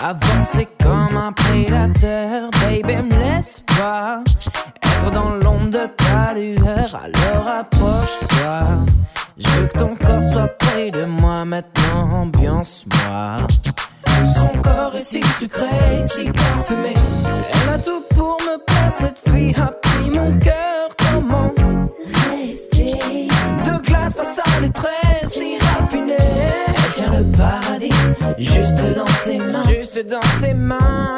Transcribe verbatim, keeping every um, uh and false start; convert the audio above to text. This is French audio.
Avancer comme un prédateur, baby, me laisse pas être dans l'ombre de ta lueur, alors approche-toi. Je veux que ton corps soit près de moi, maintenant ambiance-moi. Son corps est si sucré, si parfumé. Elle a tout pour me plaire, cette fille a pris mon cœur. Comment rester de glace face à des traits si raffinés. Elle tient le paradis juste dans ses mains, juste dans ses mains.